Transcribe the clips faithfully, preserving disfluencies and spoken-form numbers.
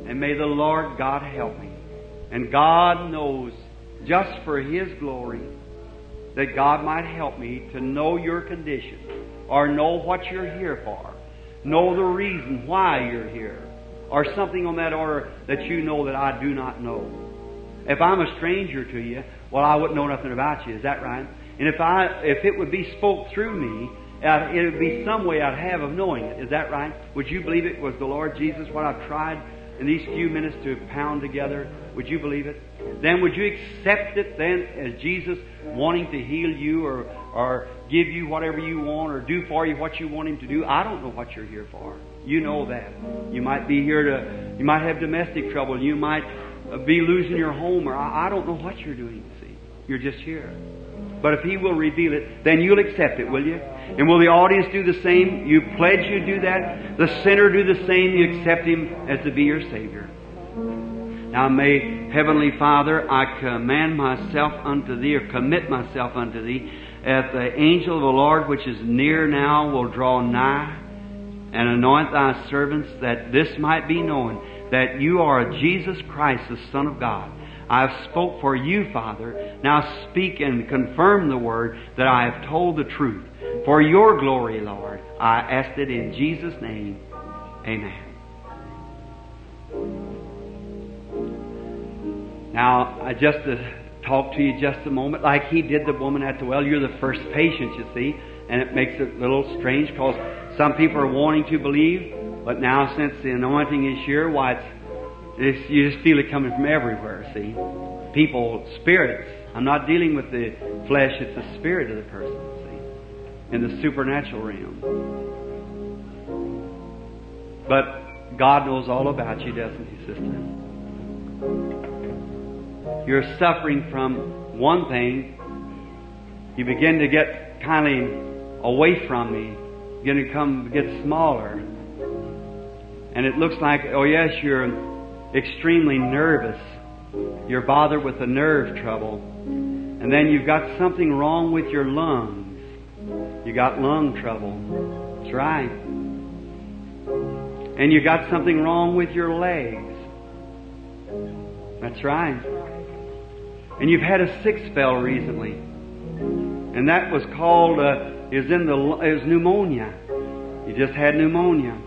And may the Lord God help me. And God knows, just for His glory, that God might help me to know your condition, or know what you're here for, know the reason why you're here, or something on that order that you know that I do not know. If I'm a stranger to you, well, I wouldn't know nothing about you. Is that right? And if I, if it would be spoke through me, uh, it would be some way I'd have of knowing it. Is that right? Would you believe it was the Lord Jesus, what I've tried in these few minutes to pound together? Would you believe it? Then would you accept it then as Jesus wanting to heal you, or, or give you whatever you want, or do for you what you want Him to do? I don't know what you're here for. You know that. You might be here to, you might have domestic trouble. You might be losing your home, or I, I don't know what you're doing, see. You're just here. But if He will reveal it, then you'll accept it, will you? And will the audience do the same? You pledge you do that. The sinner do the same. You accept Him as to be your Savior. Now may, Heavenly Father, I command myself unto Thee, or commit myself unto Thee, that the angel of the Lord which is near now will draw nigh and anoint Thy servants, that this might be known that You are Jesus Christ, the Son of God. I have spoke for You, Father. Now speak and confirm the word that I have told the truth. For Your glory, Lord, I ask it in Jesus' name. Amen. Now, I just to talk to you just a moment, like He did the woman at the well. You're the first patient, you see, and it makes it a little strange because some people are wanting to believe, but now since the anointing is here, why it's, it's you just feel it coming from everywhere. See, people, spirits. I'm not dealing with the flesh; it's the spirit of the person. See, in the supernatural realm. But God knows all about you, doesn't He, sister? You're suffering from one thing. You begin to get kind of away from me. You begin to come get smaller. And it looks like, oh yes, you're extremely nervous. You're bothered with a nerve trouble. And then you've got something wrong with your lungs. You got lung trouble. That's right. And you got something wrong with your legs. That's right. And you've had a sick spell recently, and that was called uh, is in the is pneumonia. You just had pneumonia,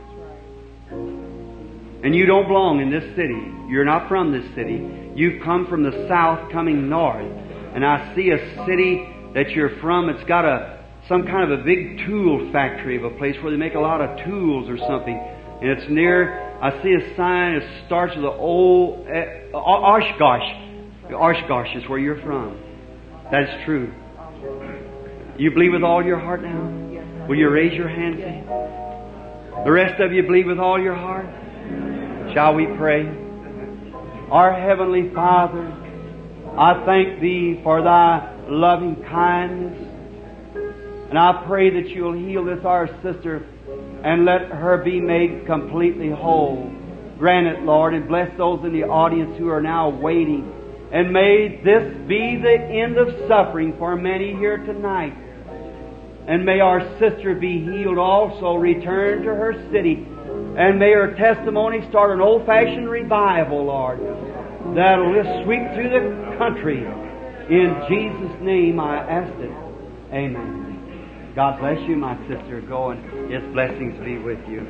and you don't belong in this city. You're not from this city. You've come from the south, coming north, and I see a city that you're from. It's got a some kind of a big tool factory of a place where they make a lot of tools or something, and it's near. I see a sign. It starts with the old uh, Oshkosh. Oshkosh is where you're from. That's true. You believe with all your heart now? Will you raise your hands? The rest of you believe with all your heart? Shall we pray? Our Heavenly Father, I thank Thee for Thy loving kindness. And I pray that You'll heal this our sister and let her be made completely whole. Grant it, Lord, and bless those in the audience who are now waiting. And may this be the end of suffering for many here tonight. And may our sister be healed also, return to her city. And may her testimony start an old-fashioned revival, Lord, that'll just sweep through the country. In Jesus' name I ask it. Amen. God bless you, my sister. Go and His blessings be with you.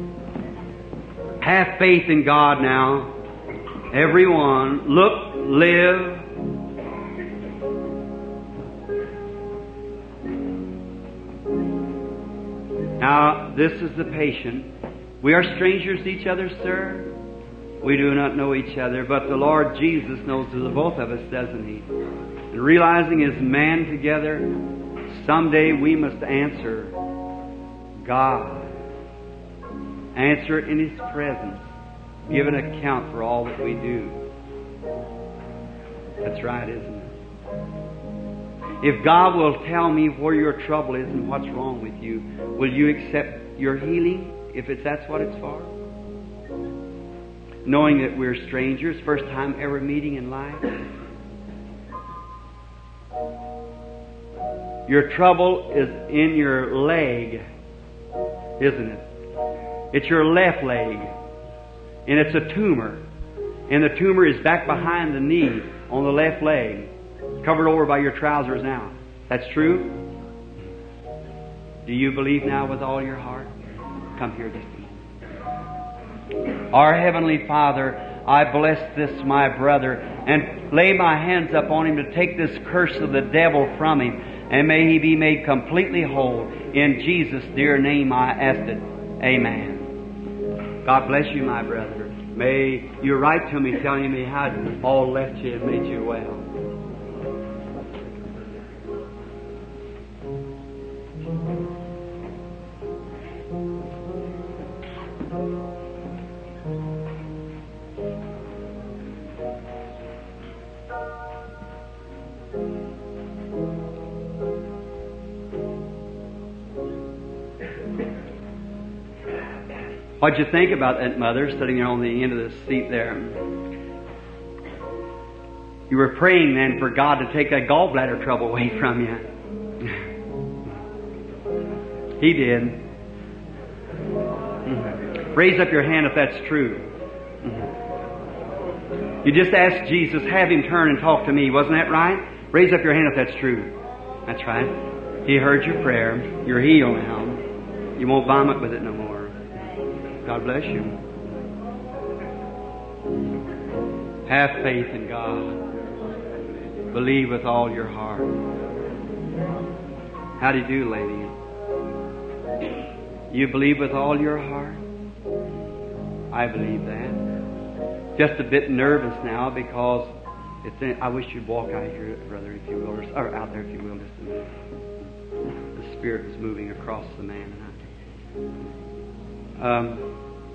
Have faith in God now. Everyone, look, live. Now, this is the patient. We are strangers to each other, sir. We do not know each other, but the Lord Jesus knows the both of us, doesn't He? And realizing as man together, someday we must answer God. Answer it in His presence. Give an account for all that we do. That's right, isn't it? If God will tell me where your trouble is and what's wrong with you, will you accept your healing if it's that's what it's for? Knowing that we're strangers, first time ever meeting in life. Your trouble is in your leg, isn't it? It's your left leg. And it's a tumor. And the tumor is back behind the knee on the left leg, covered over by your trousers now. That's true? Do you believe now with all your heart? Come here just a moment. Our Heavenly Father, I bless this my brother and lay my hands up on him to take this curse of the devil from him, and may he be made completely whole. In Jesus' dear name I ask it. Amen. God bless you, my brother. May you write to me telling me how all left you and made you well. What'd you think about that, Mother, sitting there on the end of the seat there? You were praying then for God to take that gallbladder trouble away from you. He did. Mm-hmm. Raise up your hand if that's true. Mm-hmm. You just asked Jesus, have Him turn and talk to me. Wasn't that right? Raise up your hand if that's true. That's right. He heard your prayer. You're healed now. You won't vomit with it no more. God bless you. Have faith in God. Believe with all your heart. How do you do, lady? You believe with all your heart? I believe that. Just a bit nervous now because it's in, I wish you'd walk out here, brother, if you will, or, or out there, if you will, just a minute. The Spirit is moving across the man. Um,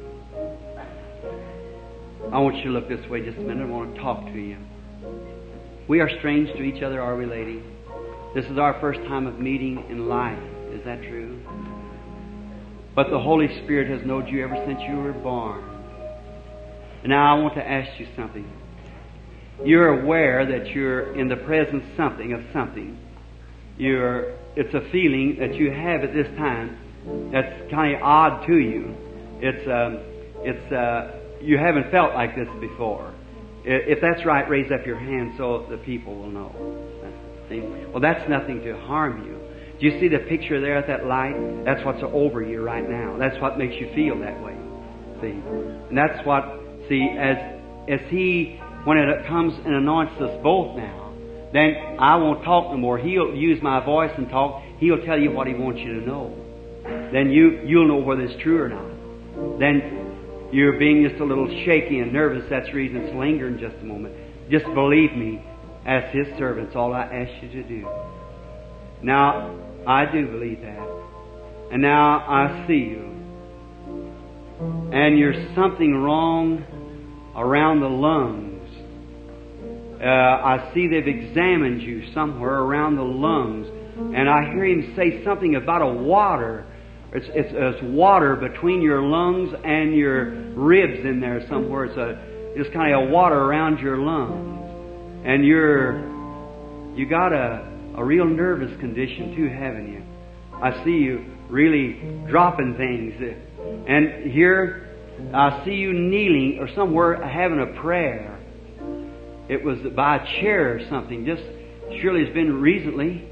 I want you to look this way just a minute. I want to talk to you. We are strange to each other, are we, lady? This is our first time of meeting in life. Is that true? But the Holy Spirit has known you ever since you were born. And now I want to ask you something. You're aware that you're in the presence something of something. You're, it's a feeling that you have at this time that's kind of odd to you. It's, um, it's, uh, you haven't felt like this before. If that's right, raise up your hand so the people will know. See? Well, that's nothing to harm you. Do you see the picture there at that light? That's what's over you right now. That's what makes you feel that way. See? And that's what, see, as, as He, when it comes and anoints us both now, then I won't talk no more. He'll use my voice and talk. He'll tell you what He wants you to know. Then you, you'll know whether it's true or not. Then you're being just a little shaky and nervous. That's the reason it's lingering just a moment. Just believe me, as His servant, it's all I ask you to do. Now, I do believe that. And now I see you. And there's something wrong around the lungs. Uh, I see they've examined you somewhere around the lungs. And I hear Him say something about a water. It's, it's, it's water between your lungs and your ribs in there somewhere. It's a, it's kind of a water around your lungs. And you're, you got a, a real nervous condition too, haven't you? I see you really dropping things. And here, I see you kneeling or somewhere having a prayer. It was by a chair or something. Just surely it's been recently.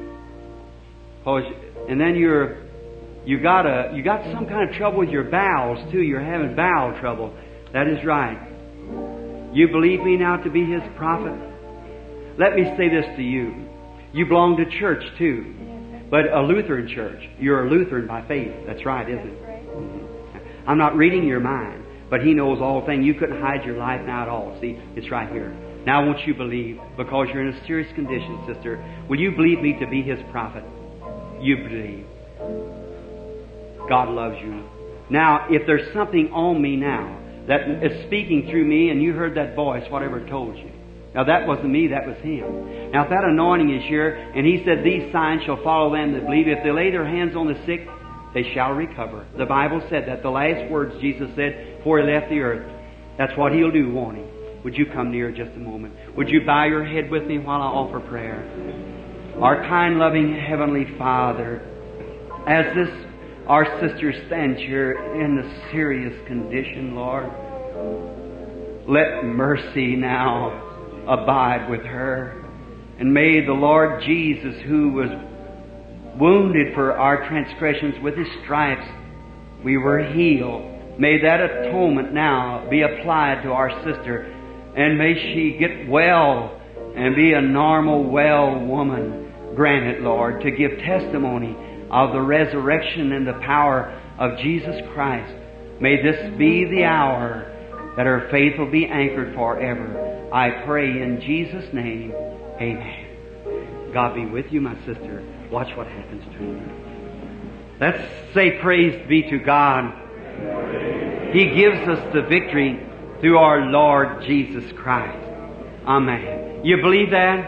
And then you're, you got a, you got some kind of trouble with your bowels too. You're having bowel trouble. That is right. You believe me now to be His prophet? Let me say this to you. You belong to church too, but a Lutheran church. You're a Lutheran by faith. That's right, isn't it? Mm-hmm. I'm not reading your mind, but He knows all things. You couldn't hide your life now at all. See, it's right here. Now won't you believe, because you're in a serious condition, sister, will you believe me to be His prophet? You believe. God loves you. Now, if there's something on me now that is speaking through me and you heard that voice, whatever told you. Now, that wasn't me, that was Him. Now, if that anointing is here, and He said, these signs shall follow them that believe. If they lay their hands on the sick, they shall recover. The Bible said that. The last words Jesus said before He left the earth. That's what He'll do, won't He? Would you come near just a moment? Would you bow your head with me while I offer prayer? Our kind, loving Heavenly Father, as this, our sister stands here in a serious condition, Lord, Let mercy now abide with her. And may the Lord Jesus, who was wounded for our transgressions, with His stripes we were healed. May that atonement now be applied to our sister, and may she get well and be a normal, well woman. Grant it, Lord, to give testimony of the resurrection and the power of Jesus Christ. May this be the hour that her faith will be anchored forever. I pray in Jesus' name, amen. God be with you, my sister. Watch what happens to you. Let's say praise be to God. He gives us the victory through our Lord Jesus Christ. Amen. You believe that?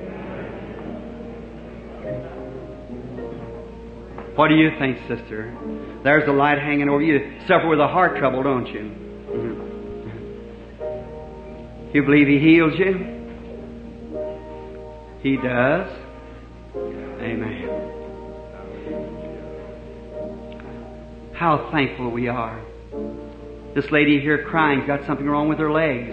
What do you think, sister? There's a light hanging over you. You suffer with a heart trouble, don't you? Mm-hmm. You believe He heals you? He does. Amen. How thankful we are. This lady here crying, got something wrong with her legs.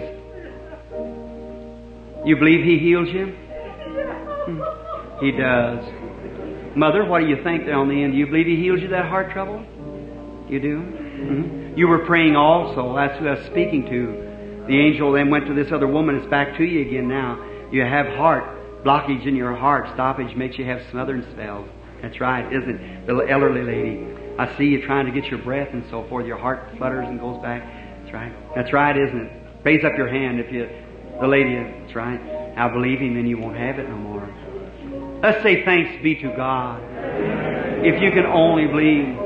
You believe He heals you? Hmm. He does. Mother, what do you think there on the end? Do you believe He heals you that heart trouble? You do? Mm-hmm. You were praying also. That's who I was speaking to. The angel then went to this other woman. It's back to you again now. You have heart blockage in your heart. Stoppage makes you have smothering spells. That's right, isn't it? The elderly lady. I see you trying to get your breath and so forth. Your heart flutters and goes back. That's right. That's right, isn't it? Raise up your hand if you, the lady, that's right. Now believe Him and you won't have it no more. Let's say thanks be to God. If you can only believe,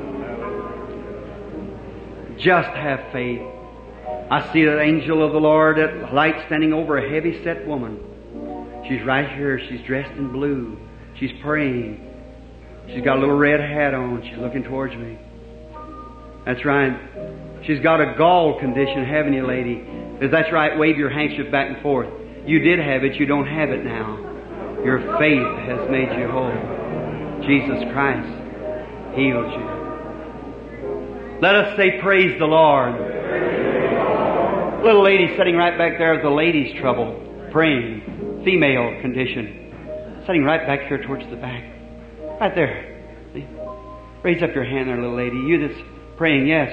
just have faith. I see that angel of the Lord at light standing over a heavy-set woman. She's right here. She's dressed in blue. She's praying. She's got a little red hat on. She's looking towards me. That's right. She's got a gall condition, haven't you, lady? If that's right, wave your handkerchief back and forth. You did have it. You don't have it now. Your faith has made you whole. Jesus Christ healed you. Let us say, praise the Lord. Little lady sitting right back there with the ladies' trouble, praying, female condition, sitting right back here towards the back. Right there. See? Raise up your hand there, little lady. You that's praying, yes.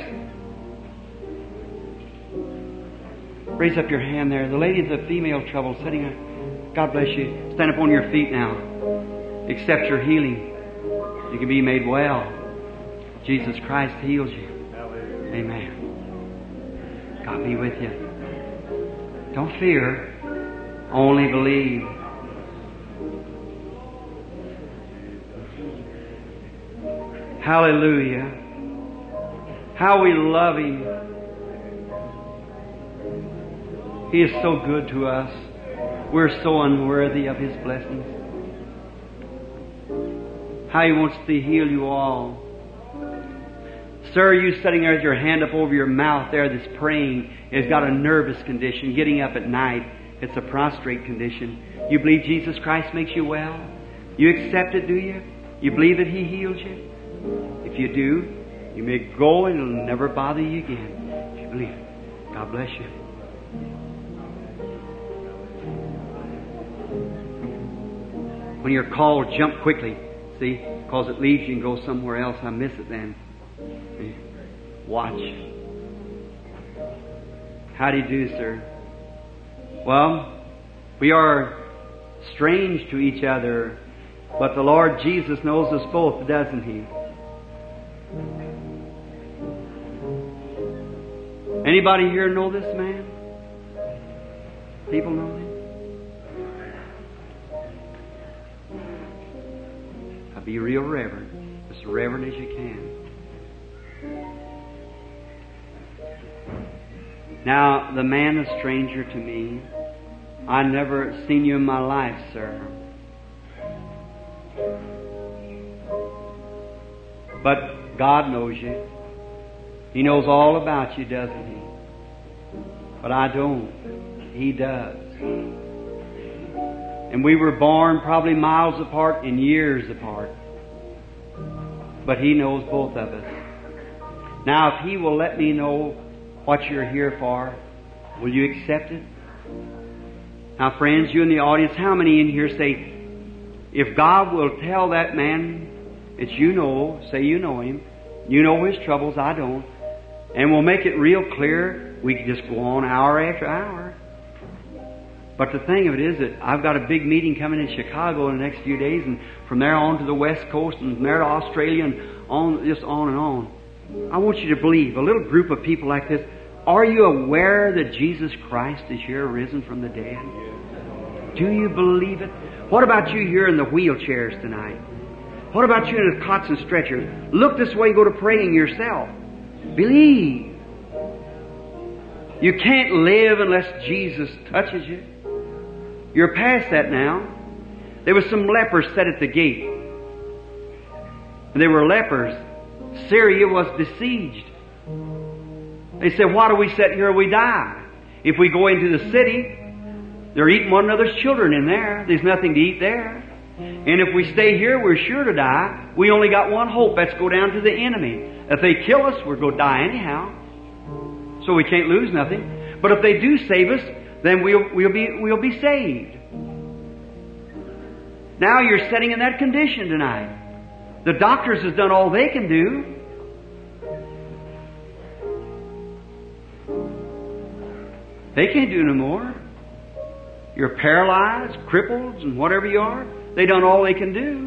Raise up your hand there. The lady that's a female trouble sitting there. God bless you. Stand up on your feet now. Accept your healing. You can be made well. Jesus Christ heals you. Amen. God be with you. Don't fear. Only believe. Hallelujah. How we love Him. He is so good to us. We're so unworthy of His blessings. How He wants to heal you all. Sir, you sitting there with your hand up over your mouth there that's praying has got a nervous condition, getting up at night. It's a prostrate condition. You believe Jesus Christ makes you well? You accept it, do you? You believe that He heals you? If you do, you may go and it'll never bother you again. If you believe it. God bless you. When you're called, jump quickly. See? Because it leaves you and go somewhere else. I miss it then. Watch. How do you do, sir? Well, we are strange to each other, but the Lord Jesus knows us both, doesn't He? Anybody here know this man? People know him? I'll be real reverent, as reverent as you can. Now, the man is a stranger to me. I never seen you in my life, sir. But God knows you. He knows all about you, doesn't He? But I don't. He does. And we were born probably miles apart and years apart. But He knows both of us. Now, if He will let me know what you're here for? Will you accept it? Now, friends, you in the audience, how many in here say, if God will tell that man that you know, say you know him, you know his troubles, I don't, and we'll make it real clear, we can just go on hour after hour. But the thing of it is that I've got a big meeting coming in Chicago in the next few days, and from there on to the West Coast, and from there to Australia, and on, just on and on. I want you to believe, a little group of people like this, are you aware that Jesus Christ is here risen from the dead? Do you believe it? What about you here in the wheelchairs tonight? What about you in the cots and stretchers? Look this way, go to praying yourself. Believe. You can't live unless Jesus touches you. You're past that now. There was some lepers set at the gate. They were lepers. Syria was besieged. They said, why do we sit here we die? If we go into the city, they're eating one another's children in there. There's nothing to eat there. And if we stay here, we're sure to die. We only got one hope. That's go down to the enemy. If they kill us, we're going to die anyhow. So we can't lose nothing. But if they do save us, then we'll, we'll be, we'll be saved. Now you're sitting in that condition tonight. The doctors has done all they can do. They can't do no more. You're paralyzed, crippled, and whatever you are. They done all they can do.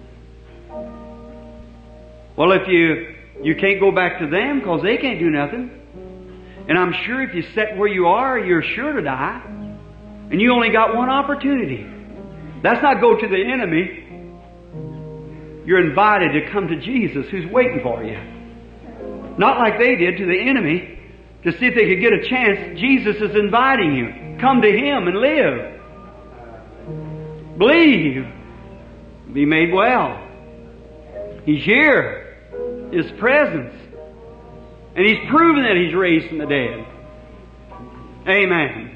Well, if you you can't go back to them because they can't do nothing. And I'm sure if you sit where you are, you're sure to die. And you only got one opportunity. That's not go to the enemy. You're invited to come to Jesus who's waiting for you. Not like they did to the enemy to see if they could get a chance. Jesus is inviting you. Come to Him and live. Believe. Be made well. He's here. His presence. And He's proven that He's raised from the dead. Amen.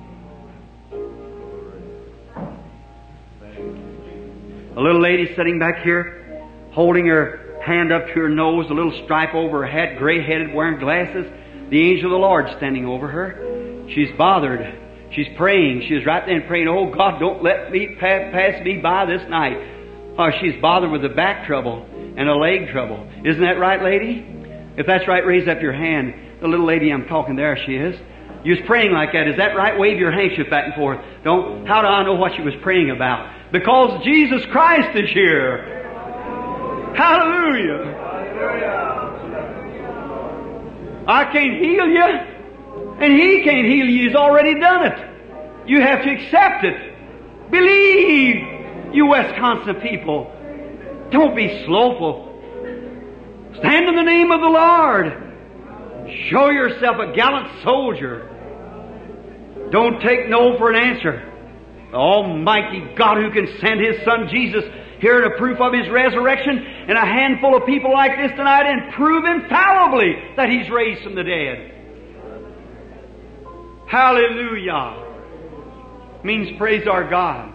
A little lady sitting back here, holding her hand up to her nose, a little stripe over her head, gray-headed, wearing glasses. The angel of the Lord standing over her. She's bothered. She's praying. She's right there praying, oh God, don't let me pass, pass me by this night. Oh, she's bothered with a back trouble and a leg trouble. Isn't that right, lady? If that's right, raise up your hand. The little lady I'm talking, there she is. You was praying like that. Is that right? Wave your handkerchief back and forth. Don't. How do I know what she was praying about? Because Jesus Christ is here. Hallelujah. I can't heal you, and He can't heal you. He's already done it. You have to accept it. Believe, you Wisconsin people. Don't be slowful. Stand in the name of the Lord. Show yourself a gallant soldier. Don't take no for an answer. The Almighty God who can send His Son Jesus here in a proof of His resurrection, and a handful of people like this tonight, and prove infallibly that He's raised from the dead. Hallelujah. Means praise our God.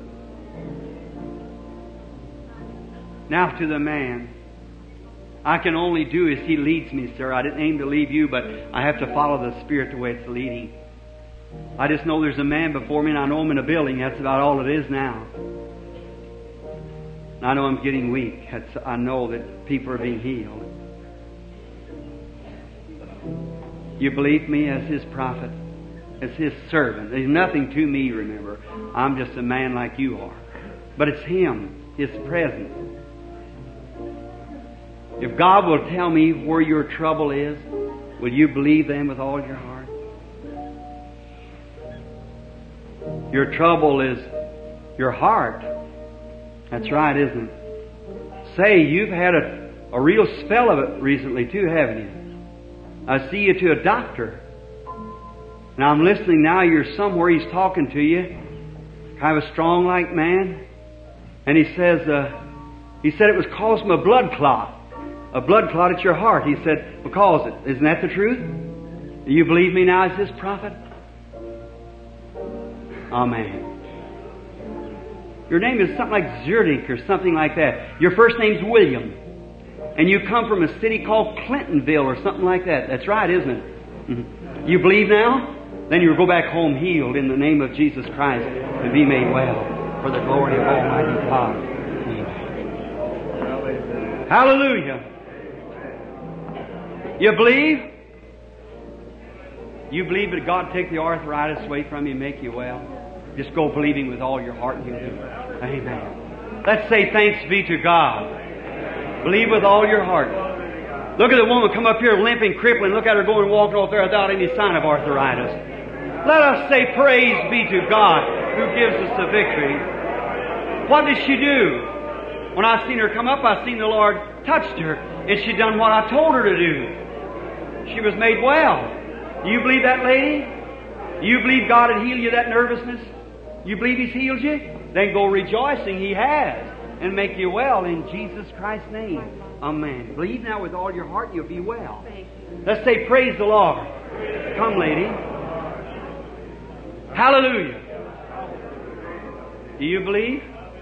Now to the man. I can only do as He leads me, sir. I didn't aim to leave you, but I have to follow the Spirit the way it's leading. I just know there's a man before me, and I know him in a building. That's about all it is now. I know I'm getting weak. That's, I know that people are being healed. You believe me as His prophet, as His servant. There's nothing to me, remember. I'm just a man like you are. But it's Him, His presence. If God will tell me where your trouble is, will you believe them with all your heart? Your trouble is your heart. That's right, isn't it? Say, you've had a, a real spell of it recently too, haven't you? I see you to a doctor. Now I'm listening now, you're somewhere, he's talking to you. Kind of a strong-like man. And he says, uh, he said it was causing a blood clot. A blood clot at your heart. He said, because it. Isn't that the truth? Do you believe me now as His prophet? Amen. Your name is something like Zerdink or something like that. Your first name's William. And you come from a city called Clintonville or something like that. That's right, isn't it? Mm-hmm. You believe now? Then you'll go back home healed in the name of Jesus Christ and be made well for the glory of Almighty God. Amen. Hallelujah. You believe? You believe that God take the arthritis away from you and make you well? Just go believing with all your heart and you'll do it. Amen. Let's say thanks be to God. Believe with all your heart. Look at the woman come up here limping, crippling. Look at her going walking off there without any sign of arthritis. Let us say praise be to God who gives us the victory. What did she do? When I seen her come up, I seen the Lord touched her, and she done what I told her to do. She was made well. You believe that, lady? You believe God had healed you that nervousness? You believe He's healed you? Then go rejoicing He has, and make you well in Jesus Christ's name. Amen. Believe now with all your heart, you'll be well. Let's say praise the Lord. Come, lady. Hallelujah. Do you believe?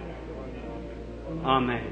Amen.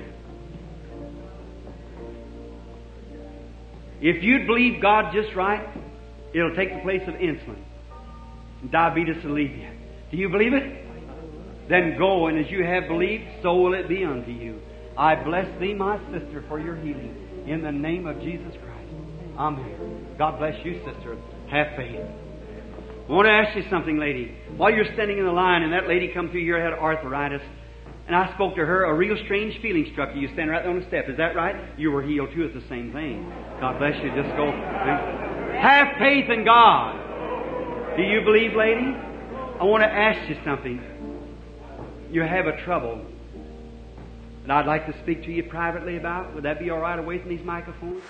If you'd believe God just right, it'll take the place of insulin. Diabetes will leave you. Do you believe it? Then go, and as you have believed, so will it be unto you. I bless thee, my sister, for your healing. In the name of Jesus Christ. Amen. God bless you, sister. Have faith. I want to ask you something, lady. While you're standing in the line and that lady come through here had arthritis, and I spoke to her, a real strange feeling struck you. You stand right there on the step. Is that right? You were healed too. It's the same thing. God bless you. Just go. Have faith in God. Do you believe, lady? I want to ask you something. You have a trouble that I'd like to speak to you privately about. Would that be all right away from these microphones?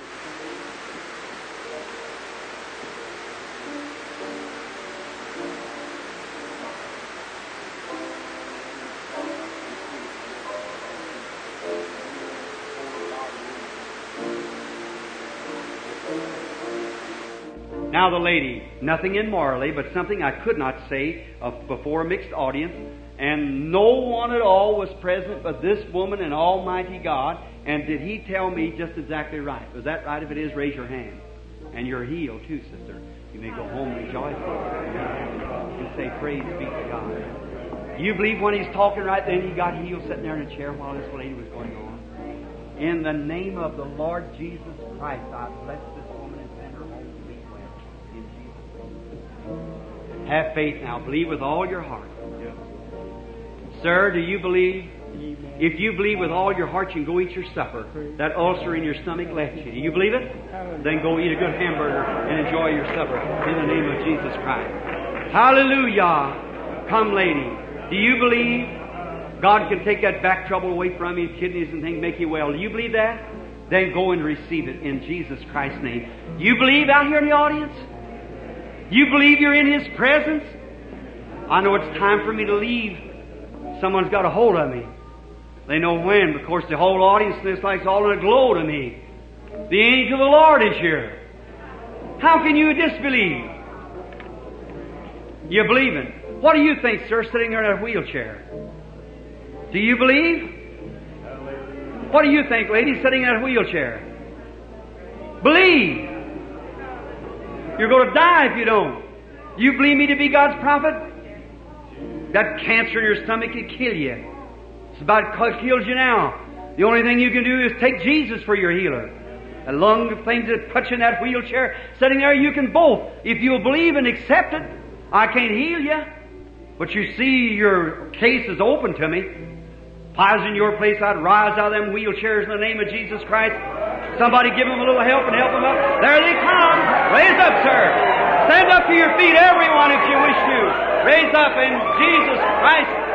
Now the lady, nothing immorally, but something I could not say of before a mixed audience, and no one at all was present but this woman and Almighty God. And did He tell me just exactly right? Was that right? If it is, raise your hand. And you're healed too, sister. You may go home rejoicing. You say, praise be to God. You believe when He's talking right then, He got healed sitting there in a chair while this lady was going on? In the name of the Lord Jesus Christ, I bless this woman and send her home to be well. In Jesus' name. Have faith now. Believe with all your heart. Sir, do you believe? If you believe with all your heart, you can go eat your supper. That ulcer in your stomach left you. Do you believe it? Then go eat a good hamburger and enjoy your supper in the name of Jesus Christ. Hallelujah. Come, lady. Do you believe God can take that back trouble away from you, kidneys and things, make you well? Do you believe that? Then go and receive it in Jesus Christ's name. You believe out here in the audience? You believe you're in His presence? I know it's time for me to leave. Someone's got a hold of me. They know when, of course, the whole audience is like all in a glow to me. The angel of the Lord is here. How can you disbelieve? You believe it. What do you think, sir, sitting there in a wheelchair? Do you believe? What do you think, lady, sitting in a wheelchair? Believe. You're going to die if you don't. You believe me to be God's prophet? That cancer in your stomach could kill you. It's about kills you now. The only thing you can do is take Jesus for your healer. The lung things that put you in that wheelchair, sitting there, you can both. If you'll believe and accept it, I can't heal you. But you see, your case is open to me. If I was in your place, I'd rise out of them wheelchairs in the name of Jesus Christ. Somebody give them a little help and help them up. There they come. Raise up, sir. Stand up to your feet, everyone, if you wish to. Raise up in Jesus Christ.